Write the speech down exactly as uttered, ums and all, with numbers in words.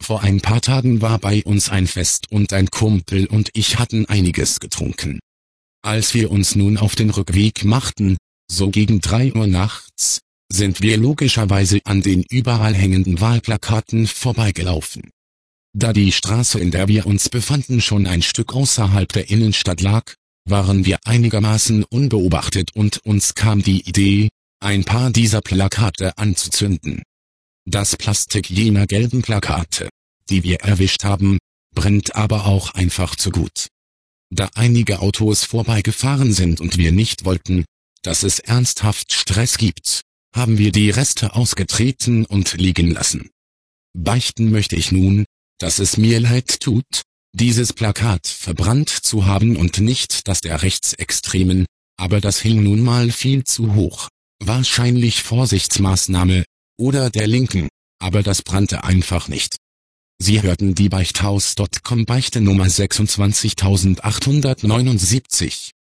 Vor ein paar Tagen war bei uns ein Fest und ein Kumpel und ich hatten einiges getrunken. Als wir uns nun auf den Rückweg machten, so gegen drei Uhr nachts, sind wir logischerweise an den überall hängenden Wahlplakaten vorbeigelaufen. Da die Straße, in der wir uns befanden, schon ein Stück außerhalb der Innenstadt lag, waren wir einigermaßen unbeobachtet und uns kam die Idee, ein paar dieser Plakate anzuzünden. Das Plastik jener gelben Plakate, die wir erwischt haben, brennt aber auch einfach zu gut. Da einige Autos vorbeigefahren sind und wir nicht wollten, dass es ernsthaft Stress gibt, haben wir die Reste ausgetreten und liegen lassen. Beichten möchte ich nun, dass es mir leid tut, dieses Plakat verbrannt zu haben und nicht das der Rechtsextremen, aber das hing nun mal viel zu hoch. Wahrscheinlich Vorsichtsmaßnahme, oder der Linken, aber das brannte einfach nicht. Sie hörten die Beichthaus Punkt com Beichte Nummer sechsundzwanzigtausendachthundertneunundsiebzig.